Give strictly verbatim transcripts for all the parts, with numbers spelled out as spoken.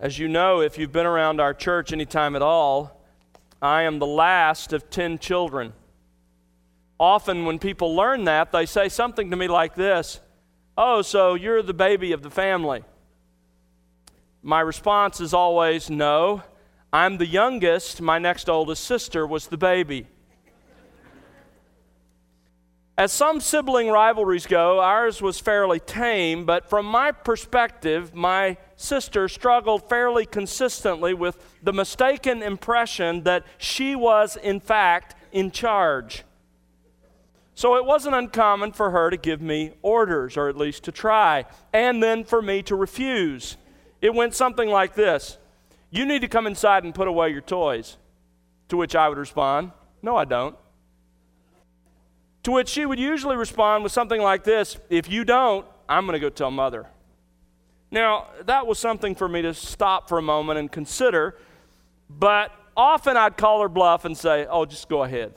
As you know, if you've been around our church any time at all, I am the last of ten children. Often when people learn that, they say something to me like this: "Oh, so you're the baby of the family." My response is always, "No, I'm the youngest. My next oldest sister was the baby." As some sibling rivalries go, ours was fairly tame, but from my perspective, my sister struggled fairly consistently with the mistaken impression that she was, in fact, in charge. So it wasn't uncommon for her to give me orders, or at least to try, and then for me to refuse. It went something like this: "You need to come inside and put away your toys." To which I would respond, "No, I don't." To which she would usually respond with something like this: "If you don't, I'm going to go tell Mother." Now, that was something for me to stop for a moment and consider, but often I'd call her bluff and say, "Oh, just go ahead."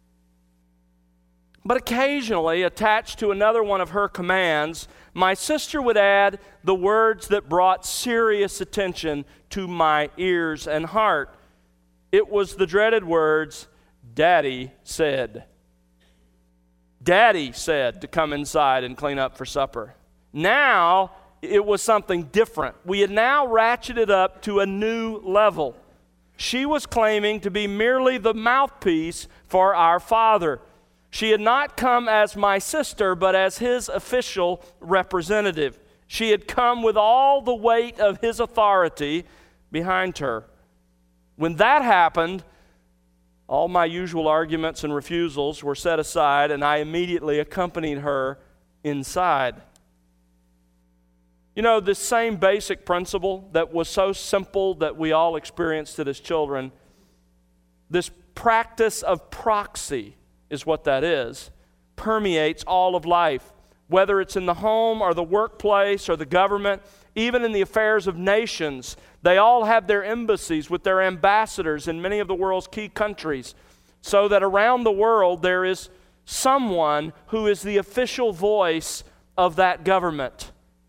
But occasionally, attached to another one of her commands, my sister would add the words that brought serious attention to my ears and heart. It was the dreaded words, "Daddy said." Daddy said to come inside and clean up for supper. Now, it was something different. We had now ratcheted up to a new level. She was claiming to be merely the mouthpiece for our father. She had not come as my sister, but as his official representative. She had come with all the weight of his authority behind her. When that happened, all my usual arguments and refusals were set aside, and I immediately accompanied her inside. You know, this same basic principle that was so simple that we all experienced it as children, this practice of proxy is what that is, permeates all of life, whether it's in the home or the workplace or the government, even in the affairs of nations. They all have their embassies with their ambassadors in many of the world's key countries, so that around the world there is someone who is the official voice of that government.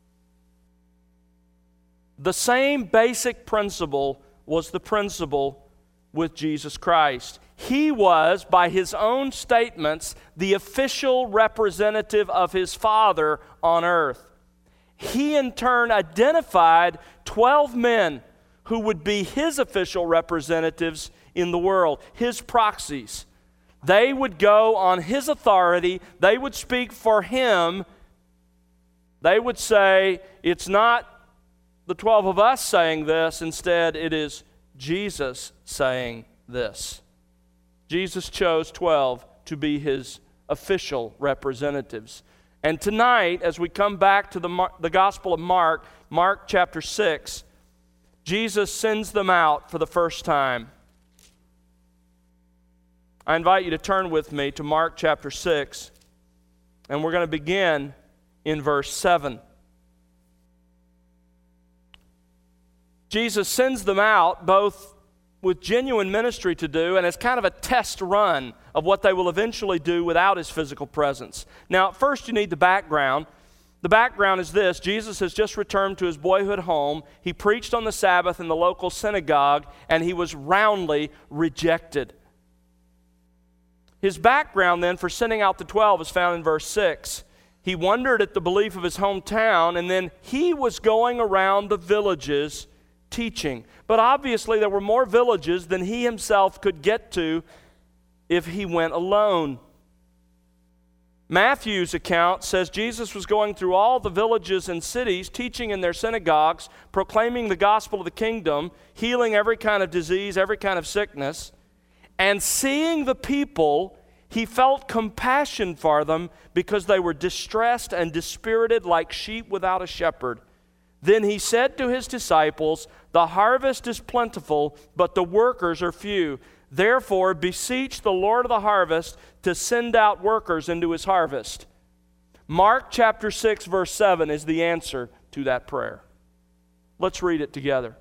The same basic principle was the principle with Jesus Christ. He was, by his own statements, the official representative of his Father on earth. He in turn identified twelve men who would be his official representatives in the world, his proxies. They would go on his authority. They would speak for him. They would say, it's not the twelve of us saying this. Instead, it is Jesus saying this. Jesus chose twelve to be his official representatives. And tonight, as we come back to the, Mar- the Gospel of Mark, Mark chapter six, Jesus sends them out for the first time. I invite you to turn with me to Mark chapter six, and we're going to begin in verse seven. Jesus sends them out both with genuine ministry to do and as kind of a test run of what they will eventually do without his physical presence. Now, first you need the background. The background is this: Jesus has just returned to his boyhood home. He preached on the Sabbath in the local synagogue, and he was roundly rejected. His background then for sending out the twelve is found in verse six. He wondered at the belief of his hometown, and then he was going around the villages teaching. But obviously there were more villages than he himself could get to if he went alone. Matthew's account says Jesus was going through all the villages and cities, teaching in their synagogues, proclaiming the gospel of the kingdom, healing every kind of disease, every kind of sickness. And seeing the people, he felt compassion for them because they were distressed and dispirited like sheep without a shepherd. Then he said to his disciples, "The harvest is plentiful, but the workers are few. Therefore, beseech the Lord of the harvest to send out workers into his harvest." Mark chapter six, verse seven is the answer to that prayer. Let's read it together.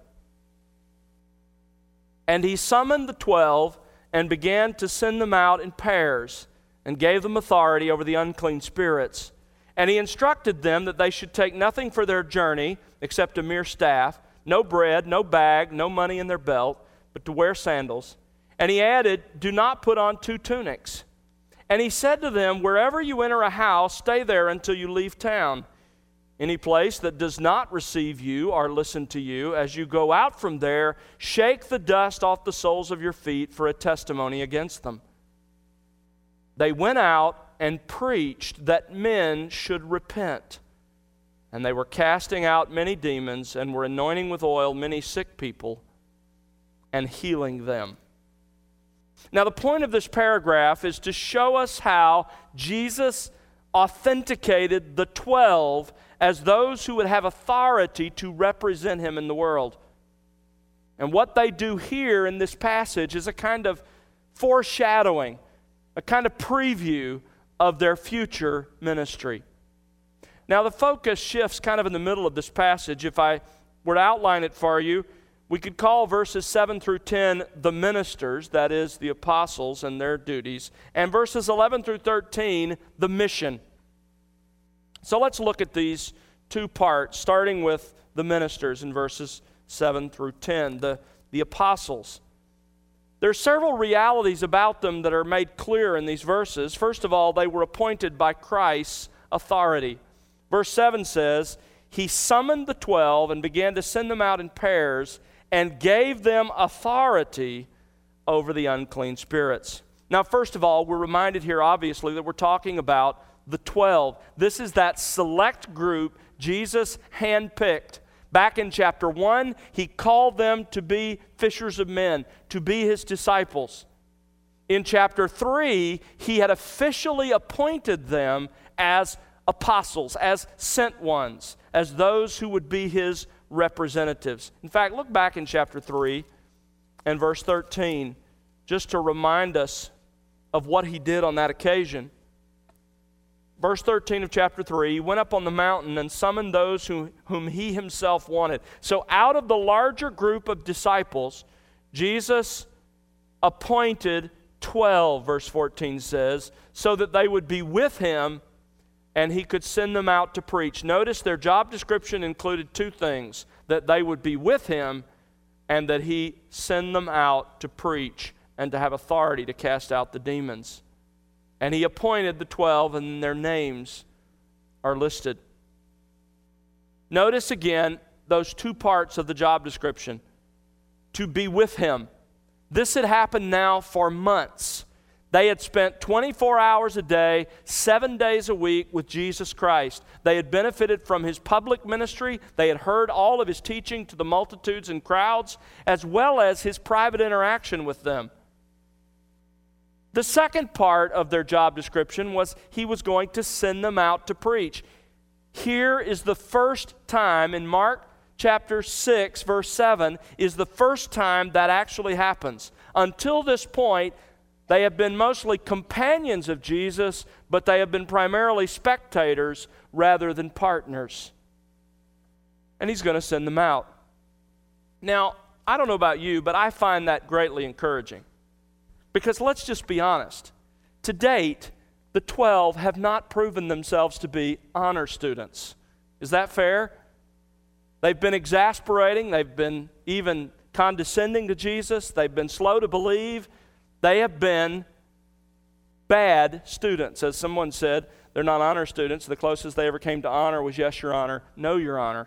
"And he summoned the twelve and began to send them out in pairs and gave them authority over the unclean spirits. And he instructed them that they should take nothing for their journey except a mere staff, no bread, no bag, no money in their belt, but to wear sandals. And he added, do not put on two tunics. And he said to them, wherever you enter a house, stay there until you leave town. Any place that does not receive you or listen to you, as you go out from there, shake the dust off the soles of your feet for a testimony against them. They went out and preached that men should repent. And they were casting out many demons and were anointing with oil many sick people and healing them. Now, the point of this paragraph is to show us how Jesus authenticated the twelve as those who would have authority to represent him in the world. And what they do here in this passage is a kind of foreshadowing, a kind of preview of their future ministry. Now, the focus shifts kind of in the middle of this passage. If I were to outline it for you, we could call verses seven through ten the ministers, that is, the apostles and their duties, and verses eleven through thirteen, the mission. So let's look at these two parts, starting with the ministers in verses seven through ten, the, the apostles. There are several realities about them that are made clear in these verses. First of all, they were appointed by Christ's authority. Verse seven says, he summoned the twelve and began to send them out in pairs and gave them authority over the unclean spirits. Now, first of all, we're reminded here, obviously, that we're talking about the twelve. This is that select group Jesus handpicked. Back in chapter one, he called them to be fishers of men, to be his disciples. In chapter three, he had officially appointed them as apostles, as sent ones, as those who would be his representatives. In fact, look back in chapter three and verse thirteen, just to remind us of what he did on that occasion. Verse thirteen of chapter three, he went up on the mountain and summoned those who, whom he himself wanted. So out of the larger group of disciples, Jesus appointed twelve, verse fourteen says, so that they would be with him and he could send them out to preach. Notice their job description included two things, that they would be with him and that he send them out to preach and to have authority to cast out the demons. And he appointed the twelve, and their names are listed. Notice again those two parts of the job description. To be with him. This had happened now for months. They had spent twenty-four hours a day, seven days a week with Jesus Christ. They had benefited from his public ministry. They had heard all of his teaching to the multitudes and crowds, as well as his private interaction with them. The second part of their job description was he was going to send them out to preach. Here is the first time in Mark chapter six, verse seven, is the first time that actually happens. Until this point, they have been mostly companions of Jesus, but they have been primarily spectators rather than partners. And he's going to send them out. Now, I don't know about you, but I find that greatly encouraging. Because let's just be honest. To date, the twelve have not proven themselves to be honor students. Is that fair? They've been exasperating. They've been even condescending to Jesus. They've been slow to believe. They have been bad students. As someone said, they're not honor students. The closest they ever came to honor was yes, Your Honor, no, Your Honor.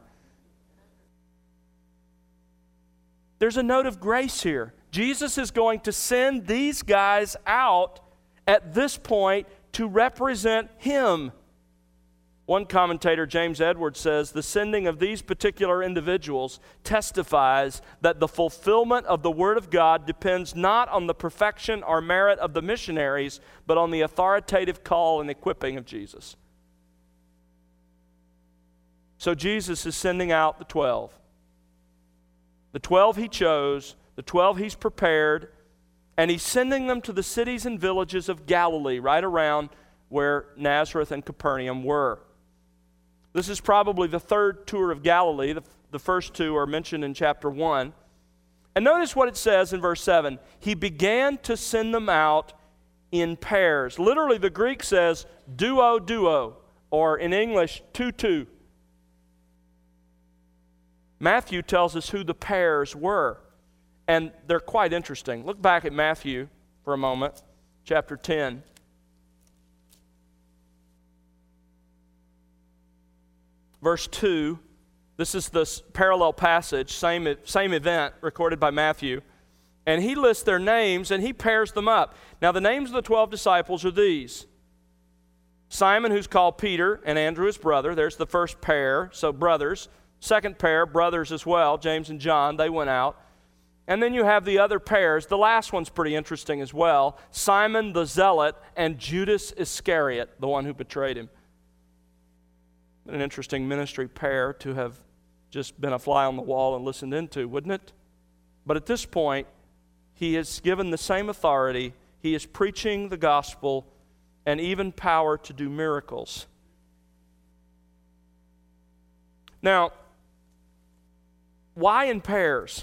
There's a note of grace here. Jesus is going to send these guys out at this point to represent him. One commentator, James Edwards, says the sending of these particular individuals testifies that the fulfillment of the Word of God depends not on the perfection or merit of the missionaries, but on the authoritative call and equipping of Jesus. So Jesus is sending out the twelve. The twelve he chose, the twelve he's prepared, and he's sending them to the cities and villages of Galilee, right around where Nazareth and Capernaum were. This is probably the third tour of Galilee. The, the first two are mentioned in chapter one. And notice what it says in verse seven. He began to send them out in pairs. Literally, the Greek says duo, duo, or in English, two, two. Matthew tells us who the pairs were, and they're quite interesting. Look back at Matthew for a moment, chapter ten. Verse two, this is this parallel passage, same, same event recorded by Matthew. And he lists their names and he pairs them up. Now the names of the twelve disciples are these. Simon, who's called Peter, and Andrew his brother. There's the first pair, so brothers. Second pair, brothers as well, James and John, they went out. And then you have the other pairs. The last one's pretty interesting as well. Simon the Zealot and Judas Iscariot, the one who betrayed him. An interesting ministry pair to have just been a fly on the wall and listened into, wouldn't it? But at this point, he is given the same authority. He is preaching the gospel and even power to do miracles. Now, why in pairs?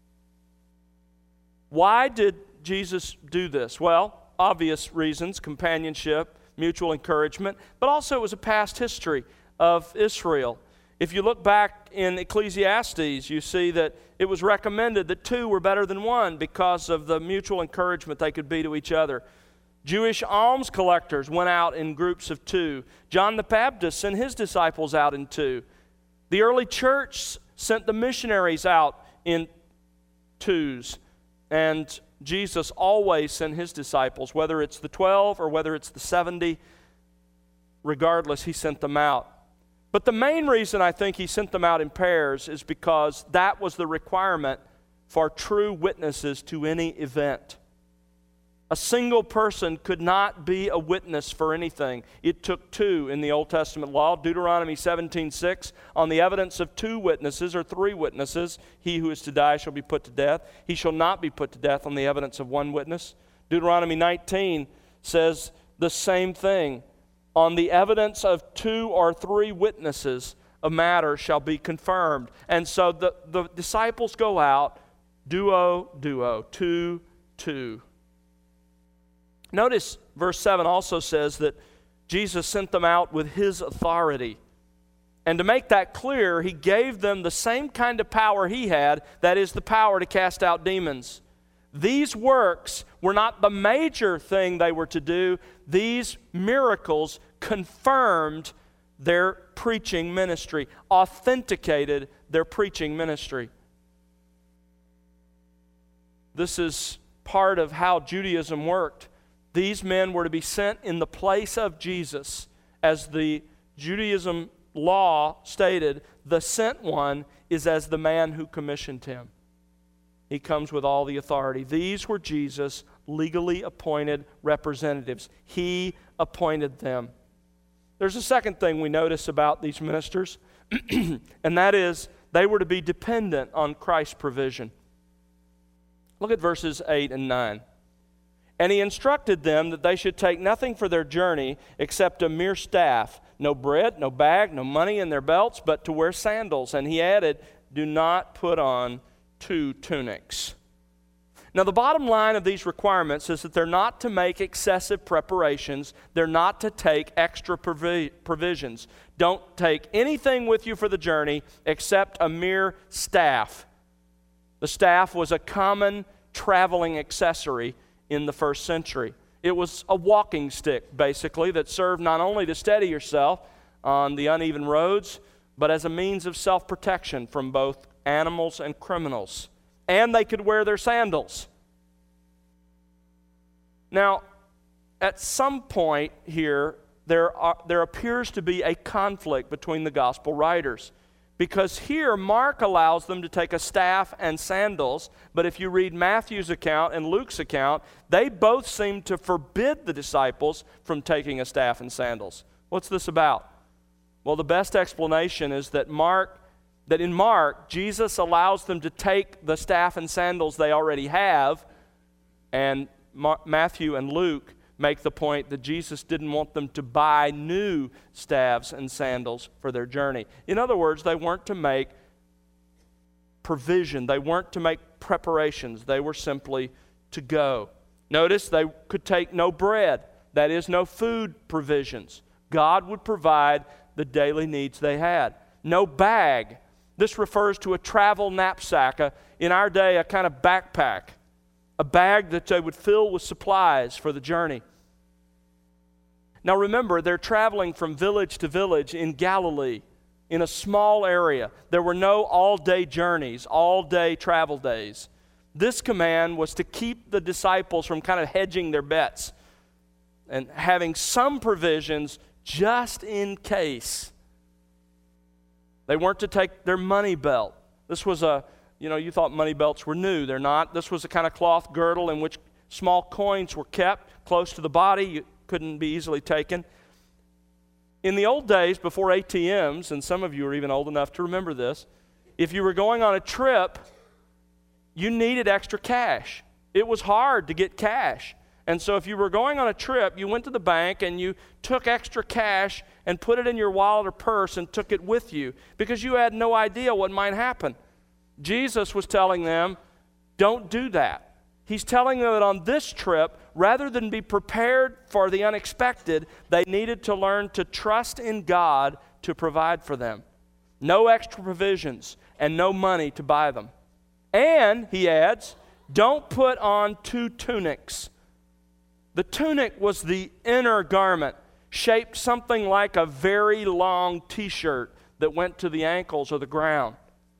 Why did Jesus do this? Well, obvious reasons, companionship, mutual encouragement, but also it was a past history of Israel. If you look back in Ecclesiastes, you see that it was recommended that two were better than one because of the mutual encouragement they could be to each other. Jewish alms collectors went out in groups of two. John the Baptist sent his disciples out in two. The early church sent the missionaries out in twos. And Jesus always sent his disciples, whether it's the twelve or whether it's the seventy, regardless, he sent them out. But the main reason I think he sent them out in pairs is because that was the requirement for true witnesses to any event. A single person could not be a witness for anything. It took two in the Old Testament law. Deuteronomy seventeen six, on the evidence of two witnesses or three witnesses, he who is to die shall be put to death. He shall not be put to death on the evidence of one witness. Deuteronomy nineteen says the same thing. On the evidence of two or three witnesses, a matter shall be confirmed. And so the, the disciples go out, duo, duo, two, two. Notice verse seven also says that Jesus sent them out with his authority. And to make that clear, he gave them the same kind of power he had, that is the power to cast out demons. These works were not the major thing they were to do. These miracles confirmed their preaching ministry, authenticated their preaching ministry. This is part of how Judaism worked. These men were to be sent in the place of Jesus. As the Judaism law stated, the sent one is as the man who commissioned him. He comes with all the authority. These were Jesus' legally appointed representatives. He appointed them. There's a second thing we notice about these ministers, and that is they were to be dependent on Christ's provision. Look at verses eight and nine. And he instructed them that they should take nothing for their journey except a mere staff, no bread, no bag, no money in their belts, but to wear sandals. And he added, do not put on two tunics. Now, the bottom line of these requirements is that they're not to make excessive preparations. They're not to take extra provi- provisions. Don't take anything with you for the journey except a mere staff. The staff was a common traveling accessory in the first century. It was a walking stick, basically, that served not only to steady yourself on the uneven roads, but as a means of self-protection from both animals and criminals. And they could wear their sandals. Now, at some point here, there are, there appears to be a conflict between the gospel writers. Because here, Mark allows them to take a staff and sandals, but if you read Matthew's account and Luke's account, they both seem to forbid the disciples from taking a staff and sandals. What's this about? Well, the best explanation is that Mark, that in Mark, Jesus allows them to take the staff and sandals they already have, and Ma- Matthew and Luke make the point that Jesus didn't want them to buy new staffs and sandals for their journey. In other words, they weren't to make provision. They weren't to make preparations. They were simply to go. Notice they could take no bread. That is, no food provisions. God would provide the daily needs they had. No bag. This refers to a travel knapsack, a, in our day, a kind of backpack, a bag that they would fill with supplies for the journey. Now remember, they're traveling from village to village in Galilee, in a small area. There were no all-day journeys, all-day travel days. This command was to keep the disciples from kind of hedging their bets and having some provisions just in case. They weren't to take their money belt. This was a, you know, you thought money belts were new. They're not. This was a kind of cloth girdle in which small coins were kept close to the body. You couldn't be easily taken. In the old days, before A T Ms, and some of you are even old enough to remember this, if you were going on a trip, you needed extra cash. It was hard to get cash. And so if you were going on a trip, you went to the bank and you took extra cash and put it in your wallet or purse and took it with you because you had no idea what might happen. Jesus was telling them, don't do that. He's telling them that on this trip, rather than be prepared for the unexpected, they needed to learn to trust in God to provide for them. No extra provisions and no money to buy them. And, he adds, don't put on two tunics. The tunic was the inner garment, shaped something like a very long t-shirt that went to the ankles or the ground.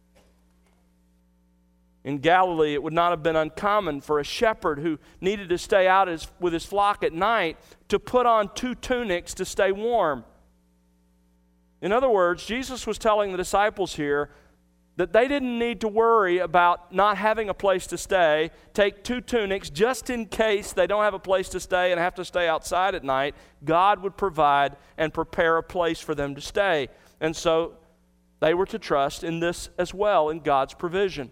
In Galilee, it would not have been uncommon for a shepherd who needed to stay out his, with his flock at night to put on two tunics to stay warm. In other words, Jesus was telling the disciples here that they didn't need to worry about not having a place to stay, take two tunics just in case they don't have a place to stay and have to stay outside at night. God would provide and prepare a place for them to stay. And so they were to trust in this as well, in God's provision.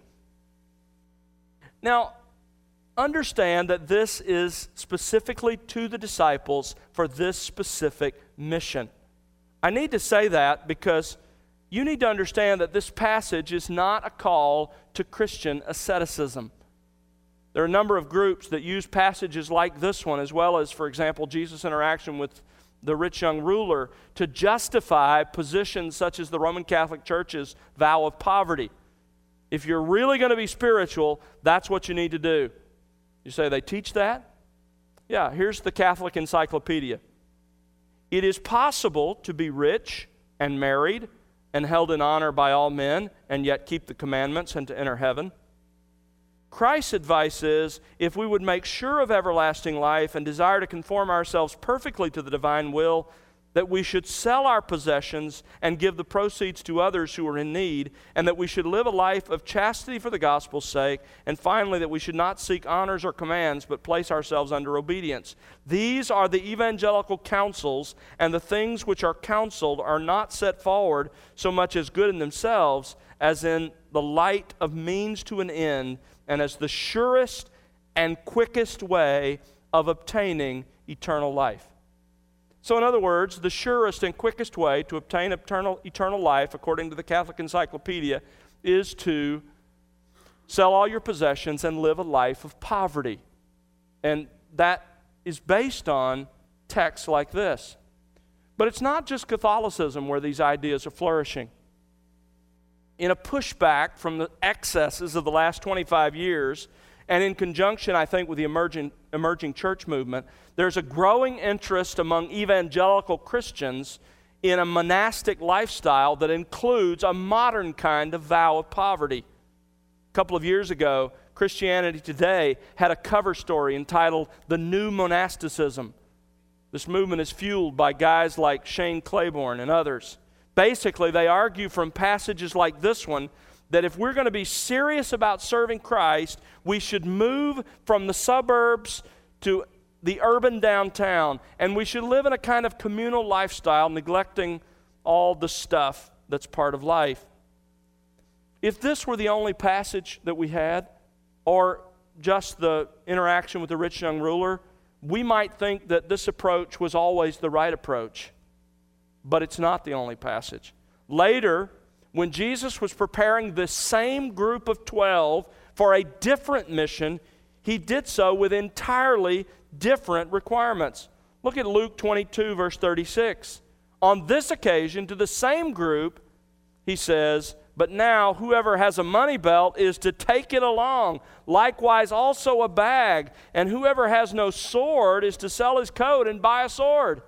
Now, understand that this is specifically to the disciples for this specific mission. I need to say that because you need to understand that this passage is not a call to Christian asceticism. There are a number of groups that use passages like this one, as well as, for example, Jesus' interaction with the rich young ruler, to justify positions such as the Roman Catholic Church's vow of poverty. If you're really going to be spiritual, that's what you need to do. You say, they teach that? Yeah, here's the Catholic Encyclopedia. It is possible to be rich and married and held in honor by all men, and yet keep the commandments and to enter heaven. Christ's advice is, if we would make sure of everlasting life and desire to conform ourselves perfectly to the divine will, that we should sell our possessions and give the proceeds to others who are in need, and that we should live a life of chastity for the gospel's sake, and finally that we should not seek honors or commands, but place ourselves under obedience. These are the evangelical counsels, and the things which are counseled are not set forward so much as good in themselves, as in the light of means to an end, and as the surest and quickest way of obtaining eternal life. So in other words, the surest and quickest way to obtain eternal, eternal life, according to the Catholic Encyclopedia, is to sell all your possessions and live a life of poverty. And that is based on texts like this. But it's not just Catholicism where these ideas are flourishing. In a pushback from the excesses of the last twenty-five years, and in conjunction, I think, with the emerging, emerging church movement, there's a growing interest among evangelical Christians in a monastic lifestyle that includes a modern kind of vow of poverty. A couple of years ago, Christianity Today had a cover story entitled "The New Monasticism." This movement is fueled by guys like Shane Claiborne and others. Basically, they argue from passages like this one that if we're going to be serious about serving Christ, we should move from the suburbs to the urban downtown, and we should live in a kind of communal lifestyle, neglecting all the stuff that's part of life. If this were the only passage that we had, or just the interaction with the rich young ruler, we might think that this approach was always the right approach. But it's not the only passage. Later, when Jesus was preparing this same group of twelve for a different mission, he did so with entirely different requirements. Look at Luke twenty-two, verse thirty-six. On this occasion, to the same group, he says, But now whoever has a money belt is to take it along, likewise also a bag. And whoever has no sword is to sell his coat and buy a sword.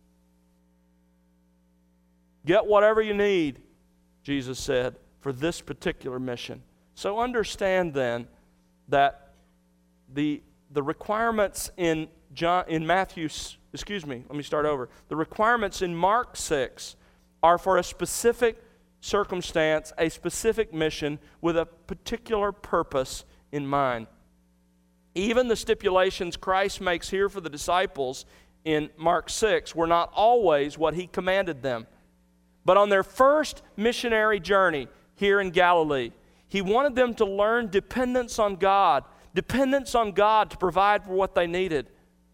Get whatever you need, Jesus said, for this particular mission. So understand then that the, the requirements in John, in Matthew, excuse me, let me start over. The requirements in Mark six are for a specific circumstance, a specific mission with a particular purpose in mind. Even the stipulations Christ makes here for the disciples in Mark six were not always what he commanded them. But on their first missionary journey here in Galilee, he wanted them to learn dependence on God, dependence on God to provide for what they needed.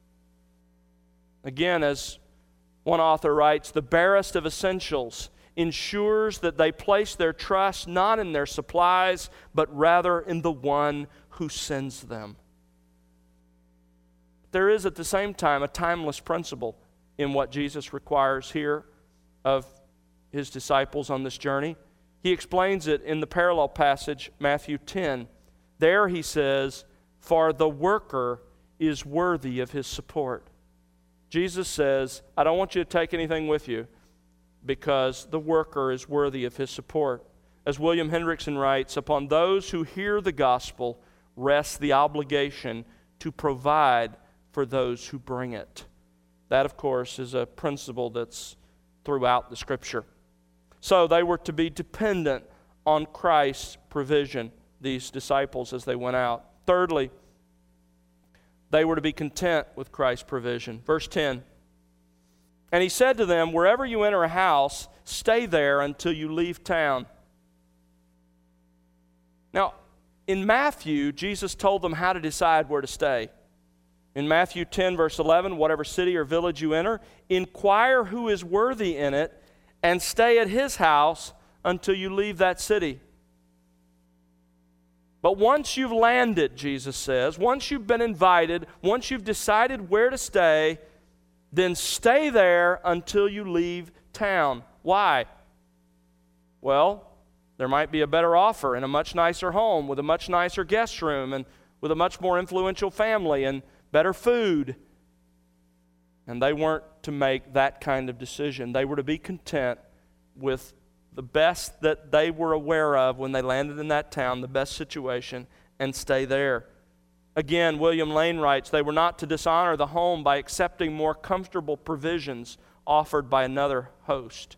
Again, as one author writes, the barest of essentials ensures that they place their trust not in their supplies, but rather in the one who sends them. There is at the same time a timeless principle in what Jesus requires here of his disciples on this journey. He explains it in the parallel passage, Matthew ten. There he says, "For the worker is worthy of his support." Jesus says, I don't want you to take anything with you, because the worker is worthy of his support. As William Hendrickson writes, upon those who hear the gospel rests the obligation to provide for those who bring it. That, of course, is a principle that's throughout the Scripture. So they were to be dependent on Christ's provision, these disciples, as they went out. Thirdly, they were to be content with Christ's provision. Verse ten, and he said to them, wherever you enter a house, stay there until you leave town. Now, in Matthew, Jesus told them how to decide where to stay. In Matthew ten, verse eleven, whatever city or village you enter, inquire who is worthy in it, and stay at his house until you leave that city. But once you've landed, Jesus says, once you've been invited, once you've decided where to stay, then stay there until you leave town. Why? Well, there might be a better offer in a much nicer home with a much nicer guest room and with a much more influential family and better food. And they weren't to make that kind of decision. They were to be content with the best that they were aware of when they landed in that town, the best situation, and stay there. Again, William Lane writes, they were not to dishonor the home by accepting more comfortable provisions offered by another host.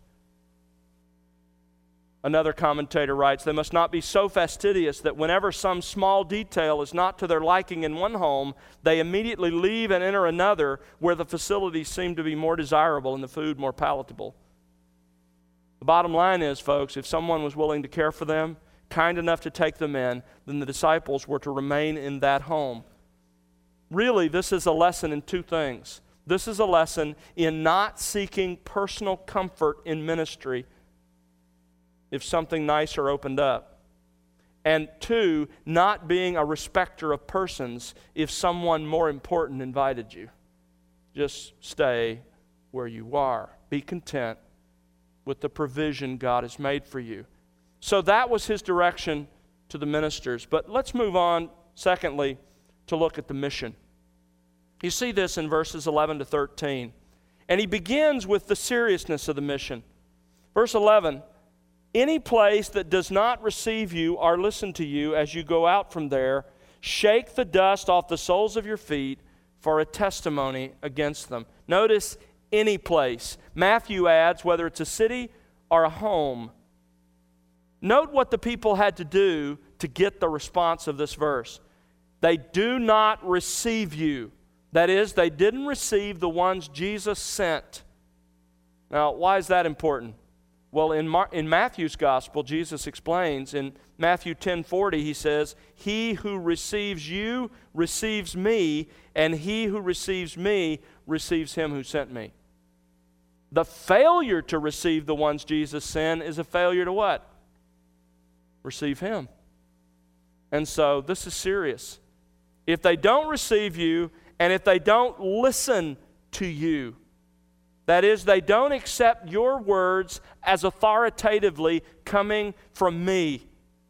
Another commentator writes, they must not be so fastidious that whenever some small detail is not to their liking in one home, they immediately leave and enter another where the facilities seem to be more desirable and the food more palatable. The bottom line is, folks, if someone was willing to care for them, kind enough to take them in, then the disciples were to remain in that home. Really, this is a lesson in two things. This is a lesson in not seeking personal comfort in ministry if something nicer opened up. And two, not being a respecter of persons if someone more important invited you. Just stay where you are. Be content with the provision God has made for you. So that was his direction to the ministers. But let's move on, secondly, to look at the mission. You see this in verses eleven to thirteen. And he begins with the seriousness of the mission. Verse eleven, any place that does not receive you or listen to you as you go out from there, shake the dust off the soles of your feet for a testimony against them. Notice, any place. Matthew adds, whether it's a city or a home. Note what the people had to do to get the response of this verse. They do not receive you. That is, they didn't receive the ones Jesus sent. Now, why is that important? Well, in, Mar- in Matthew's gospel, Jesus explains, in Matthew ten forty, he says, he who receives you receives me, and he who receives me receives him who sent me. The failure to receive the ones Jesus sent is a failure to what? Receive him. And so this is serious. If they don't receive you, and if they don't listen to you, That is, they don't accept your words as authoritatively coming from me.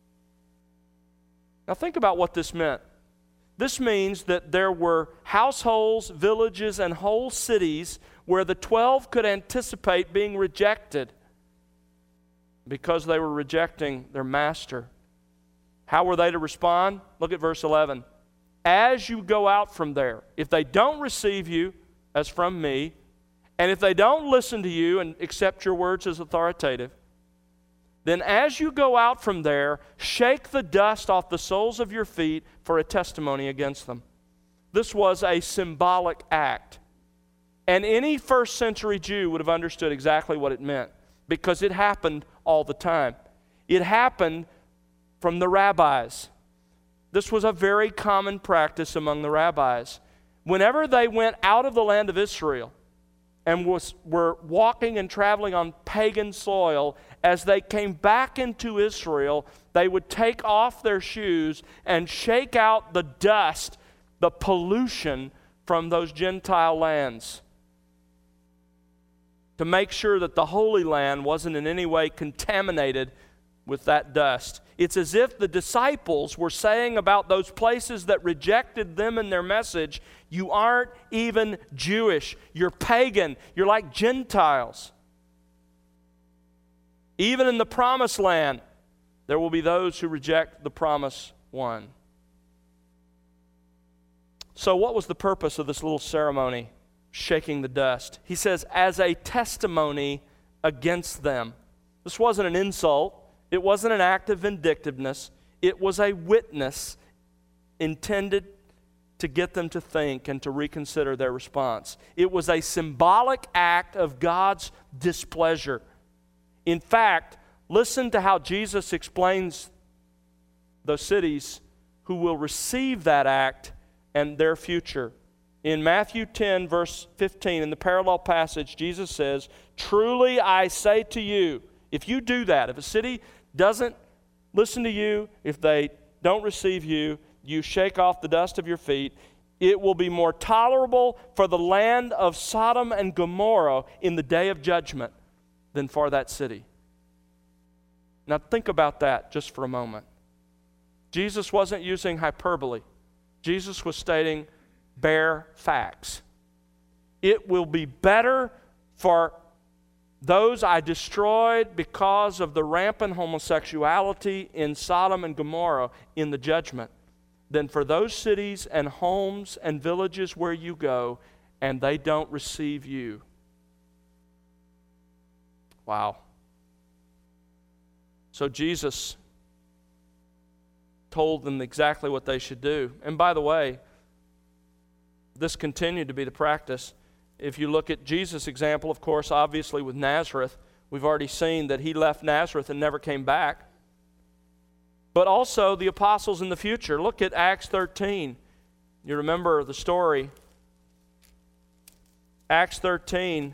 Now think about what this meant. This means that there were households, villages, and whole cities where the twelve could anticipate being rejected because they were rejecting their master. How were they to respond? Look at verse eleven. As you go out from there, if they don't receive you as from me, and if they don't listen to you and accept your words as authoritative, then as you go out from there, shake the dust off the soles of your feet for a testimony against them. This was a symbolic act. And any first century Jew would have understood exactly what it meant, because it happened all the time. It happened from the rabbis. This was a very common practice among the rabbis. Whenever they went out of the land of Israel and was, were walking and traveling on pagan soil, as they came back into Israel, they would take off their shoes and shake out the dust, the pollution from those Gentile lands, to make sure that the Holy Land wasn't in any way contaminated with that dust. It's as if the disciples were saying about those places that rejected them and their message, you aren't even Jewish. You're pagan. You're like Gentiles. Even in the promised land, there will be those who reject the promised one. So what was the purpose of this little ceremony, shaking the dust? He says, as a testimony against them. This wasn't an insult. It wasn't an act of vindictiveness. It was a witness intended to get them to think and to reconsider their response. It was a symbolic act of God's displeasure. In fact, listen to how Jesus explains the cities who will receive that act and their future. In Matthew ten, verse fifteen, in the parallel passage, Jesus says, truly I say to you, if you do that, if a city doesn't listen to you, if they don't receive you, you shake off the dust of your feet, it will be more tolerable for the land of Sodom and Gomorrah in the day of judgment than for that city. Now think about that just for a moment. Jesus wasn't using hyperbole. Jesus was stating bare facts. It will be better for those I destroyed because of the rampant homosexuality in Sodom and Gomorrah in the judgment than for those cities and homes and villages where you go and they don't receive you. Wow. So Jesus told them exactly what they should do. And by the way, this continued to be the practice. If you look at Jesus' example, of course, obviously with Nazareth, we've already seen that he left Nazareth and never came back. But also the apostles in the future. Look at Acts thirteen. You remember the story. Acts thirteen.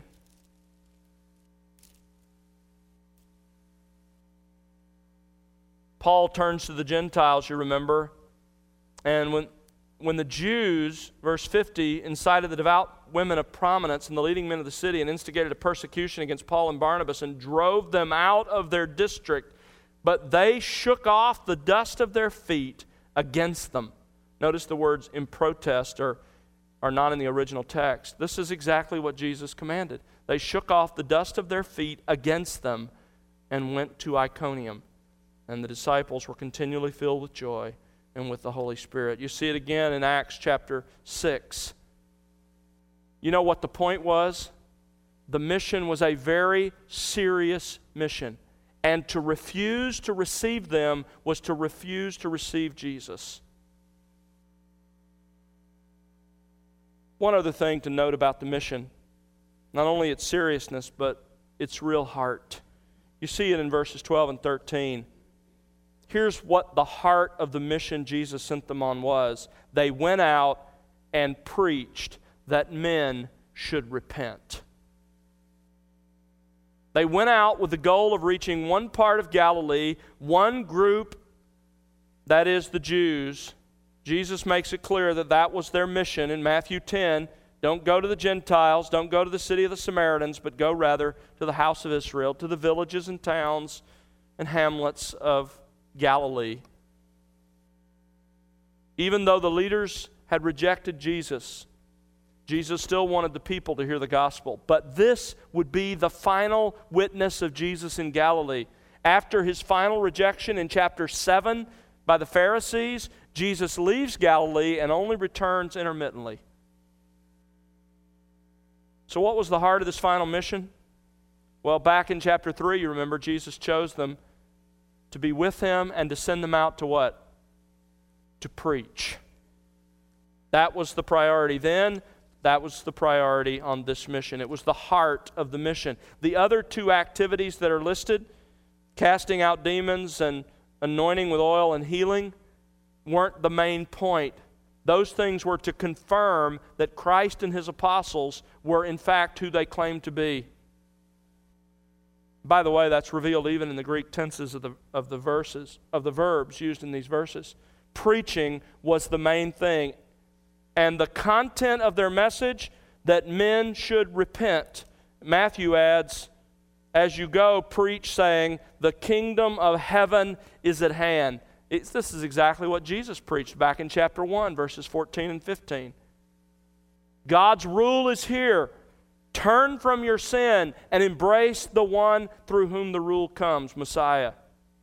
Paul turns to the Gentiles, you remember. And when, when the Jews, verse fifty, incited the devout women of prominence and the leading men of the city and instigated a persecution against Paul and Barnabas and drove them out of their district, but they shook off the dust of their feet against them. Notice the words in protest are, are not in the original text. This is exactly what Jesus commanded. They shook off the dust of their feet against them and went to Iconium. And the disciples were continually filled with joy and with the Holy Spirit. You see it again in Acts chapter six. You know what the point was? The mission was a very serious mission. And to refuse to receive them was to refuse to receive Jesus. One other thing to note about the mission, not only its seriousness, but its real heart. You see it in verses twelve and thirteen. Here's what the heart of the mission Jesus sent them on was. They went out and preached that men should repent. They went out with the goal of reaching one part of Galilee, one group, that is the Jews. Jesus makes it clear that that was their mission in Matthew ten, Don't go to the Gentiles, don't go to the city of the Samaritans, but go rather to the house of Israel, to the villages and towns and hamlets of Galilee. Even though the leaders had rejected Jesus, Jesus still wanted the people to hear the gospel. But this would be the final witness of Jesus in Galilee. After his final rejection in chapter seven by the Pharisees, Jesus leaves Galilee and only returns intermittently. So what was the heart of this final mission? Well, back in chapter three, you remember, Jesus chose them to be with him and to send them out to what? To preach. That was the priority then. That was the priority on this mission. It was the heart of the mission. The other two activities that are listed, casting out demons and anointing with oil and healing, weren't the main point. Those things were to confirm that Christ and his apostles were in fact who they claimed to be. By the way, that's revealed even in the Greek tenses of the, of the verses, of the verbs used in these verses. Preaching was the main thing. And the content of their message, that men should repent. Matthew adds, as you go, preach, saying, the kingdom of heaven is at hand. It's, this is exactly what Jesus preached back in chapter one, verses fourteen and fifteen. God's rule is here. Turn from your sin and embrace the one through whom the rule comes, Messiah.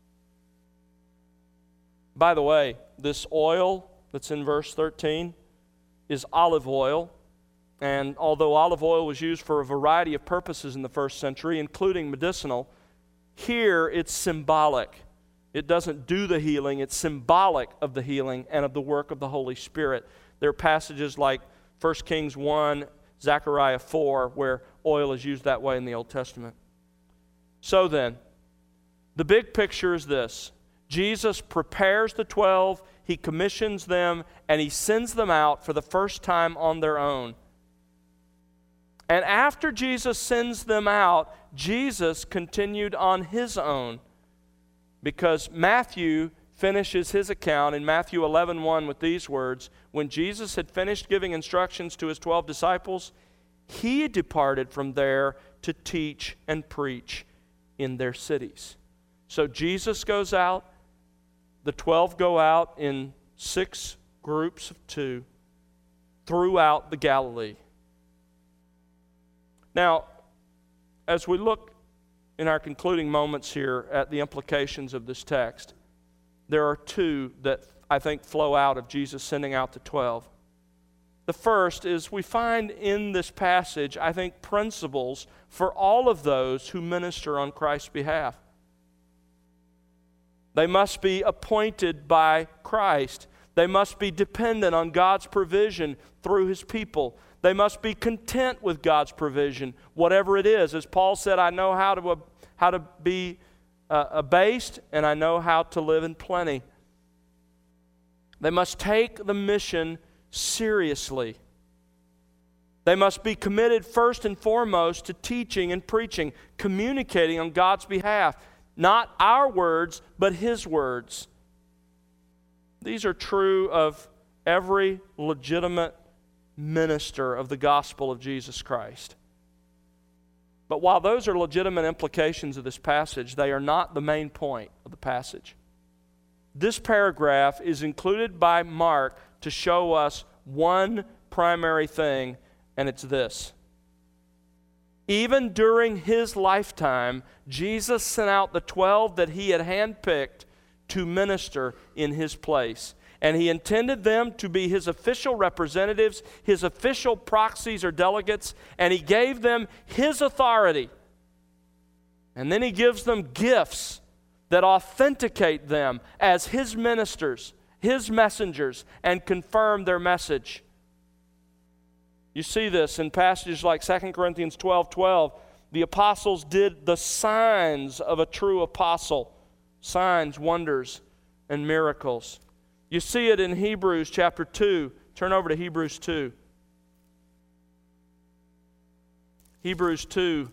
By the way, this oil that's in verse thirteen is olive oil. And although olive oil was used for a variety of purposes in the first century, including medicinal, here it's symbolic. It doesn't do the healing, it's symbolic of the healing and of the work of the Holy Spirit. There are passages like First Kings one, Zechariah four, where oil is used that way in the Old Testament. So then, the big picture is this. Jesus prepares the twelve, he commissions them, and he sends them out for the first time on their own. And after Jesus sends them out, Jesus continued on his own. Because Matthew finishes his account in Matthew eleven one with these words, when Jesus had finished giving instructions to his twelve disciples, he departed from there to teach and preach in their cities. So Jesus goes out, the twelve go out in six groups of two throughout the Galilee. Now, as we look in our concluding moments here at the implications of this text, there are two that I think flow out of Jesus sending out the twelve. The first is we find in this passage, I think, principles for all of those who minister on Christ's behalf. They must be appointed by Christ. They must be dependent on God's provision through his people. They must be content with God's provision, whatever it is. As Paul said, I know how to, uh, how to be uh, abased, and I know how to live in plenty. They must take the mission seriously. They must be committed first and foremost to teaching and preaching, communicating on God's behalf. Not our words, but his words. These are true of every legitimate minister of the gospel of Jesus Christ. But while those are legitimate implications of this passage, they are not the main point of the passage. This paragraph is included by Mark to show us one primary thing, and it's this. Even during his lifetime, Jesus sent out the twelve that he had handpicked to minister in his place. And he intended them to be his official representatives, his official proxies or delegates, and he gave them his authority. And then he gives them gifts that authenticate them as his ministers, his messengers, and confirm their message. You see this in passages like Second Corinthians twelve twelve. The apostles did the signs of a true apostle. Signs, wonders, and miracles. You see it in Hebrews chapter two. Turn over to Hebrews two. Hebrews two.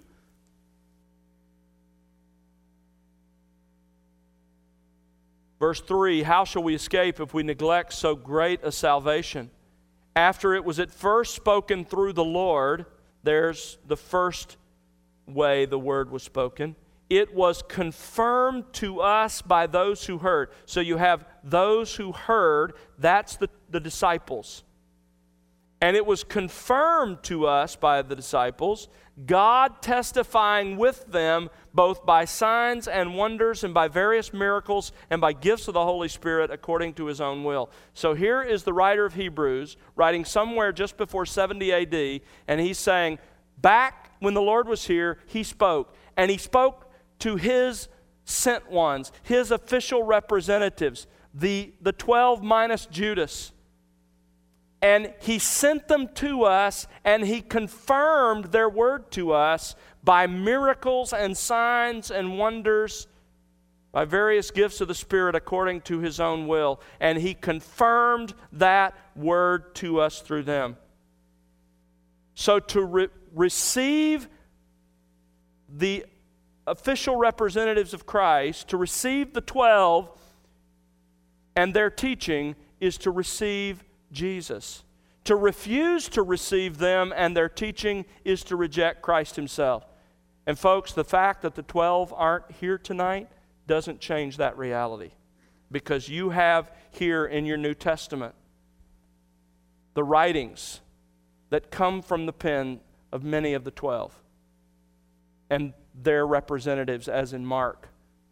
Verse three, how shall we escape if we neglect so great a salvation? after it was at first spoken through the Lord, there's the first way the word was spoken. It was confirmed to us by those who heard. So you have those who heard, that's the, the disciples. And it was confirmed to us by the disciples, God testifying with them both by signs and wonders and by various miracles and by gifts of the Holy Spirit according to His own will. So here is the writer of Hebrews writing somewhere just before seventy A D, and he's saying, back when the Lord was here, He spoke. And He spoke to His sent ones, His official representatives, the, the twelve minus Judas. And He sent them to us, and He confirmed their word to us by miracles and signs and wonders, by various gifts of the Spirit according to His own will. And He confirmed that word to us through them. So to re- receive the official representatives of Christ, to receive the twelve and their teaching, is to receive Jesus. To refuse to receive them and their teaching is to reject Christ Himself. And folks, the fact that the twelve aren't here tonight doesn't change that reality. Because you have here in your New Testament the writings that come from the pen of many of the twelve and their representatives, as in Mark.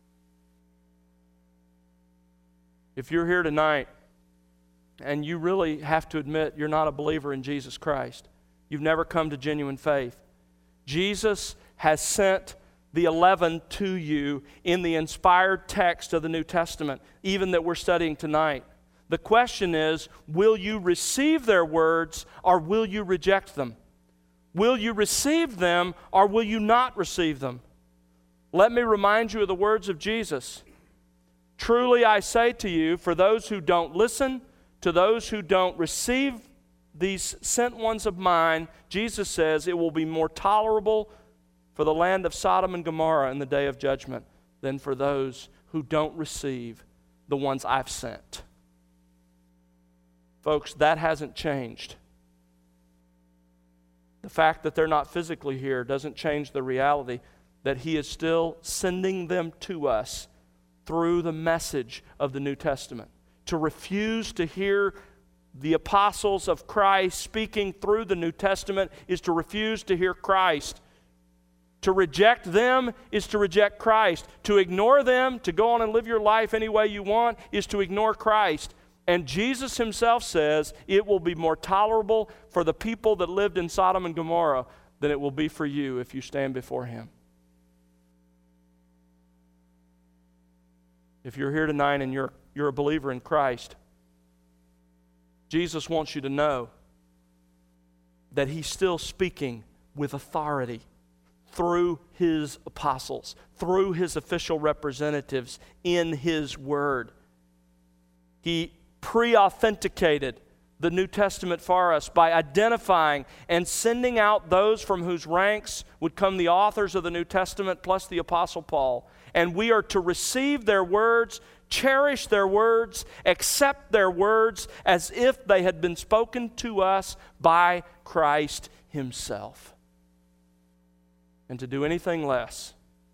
If you're here tonight and you really have to admit you're not a believer in Jesus Christ, you've never come to genuine faith, Jesus has sent the eleven to you in the inspired text of the New Testament, even that we're studying tonight. The question is, will you receive their words or will you reject them? Will you receive them or will you not receive them? Let me remind you of the words of Jesus. Truly I say to you, for those who don't listen, to those who don't receive these sent ones of mine, Jesus says, it will be more tolerable for the land of Sodom and Gomorrah in the day of judgment than for those who don't receive the ones I've sent. Folks, that hasn't changed. The fact that they're not physically here doesn't change the reality that He is still sending them to us through the message of the New Testament. To refuse to hear the apostles of Christ speaking through the New Testament is to refuse to hear Christ. To reject them is to reject Christ. To ignore them, to go on and live your life any way you want, is to ignore Christ. And Jesus Himself says it will be more tolerable for the people that lived in Sodom and Gomorrah than it will be for you if you stand before Him. If you're here tonight and you're, you're a believer in Christ, Jesus wants you to know that He's still speaking with authority through His apostles, through His official representatives in His Word. He pre-authenticated the New Testament for us by identifying and sending out those from whose ranks would come the authors of the New Testament plus the Apostle Paul. And we are to receive their words, cherish their words, accept their words as if they had been spoken to us by Christ Himself. And to do anything less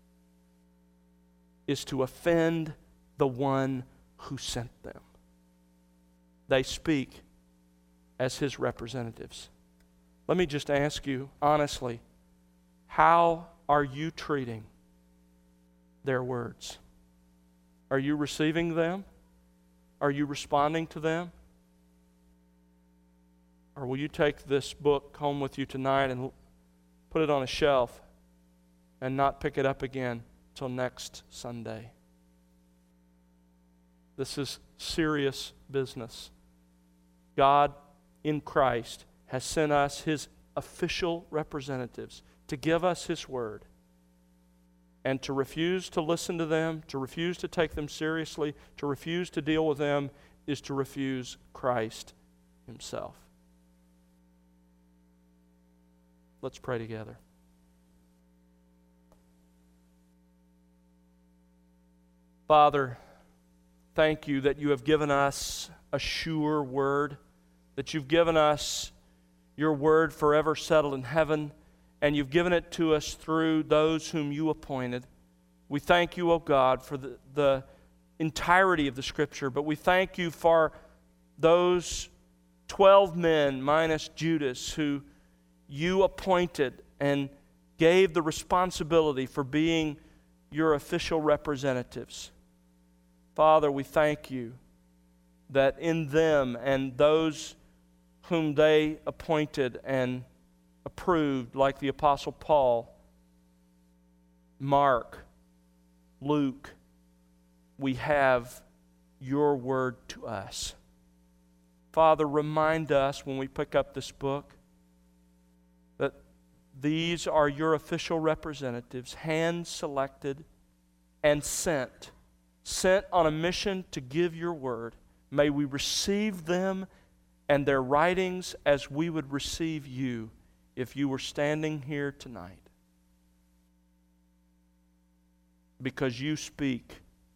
is to offend the one who sent them. They speak as His representatives. Let me just ask you honestly, how are you treating their words? Are you receiving them? Are you responding to them? Or will you take this book home with you tonight and put it on a shelf and not pick it up again till next Sunday? This is serious business. God in Christ has sent us His official representatives to give us His word. And to refuse to listen to them, to refuse to take them seriously, to refuse to deal with them is to refuse Christ Himself. Let's pray together. Father, thank You that You have given us a sure word that you've given us your word forever settled in heaven, and you've given it to us through those whom you appointed. We thank you, O God, for the, the entirety of the Scripture, but we thank you for those twelve men minus Judas who you appointed and gave the responsibility for being your official representatives. Father, we thank you that in them and those whom they appointed and approved, like the Apostle Paul, Mark, Luke, we have your word to us. Father, remind us when we pick up this book that these are your official representatives, hand-selected and sent, sent on a mission to give your word. May we receive them and their writings as we would receive you if you were standing here tonight. Because you speak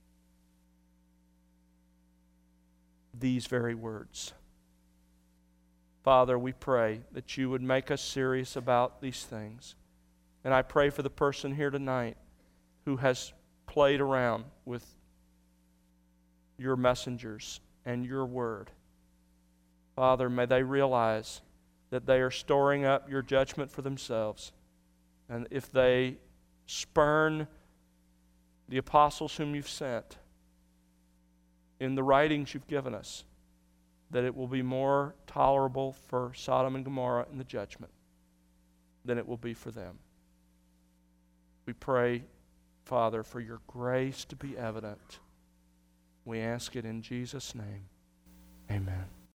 these very words. Father, we pray that you would make us serious about these things. And I pray for the person here tonight who has played around with your messengers and your word. Father, may they realize that they are storing up your judgment for themselves. And if they spurn the apostles whom you've sent in the writings you've given us, that it will be more tolerable for Sodom and Gomorrah in the judgment than it will be for them. We pray, Father, for your grace to be evident. We ask it in Jesus' name. Amen.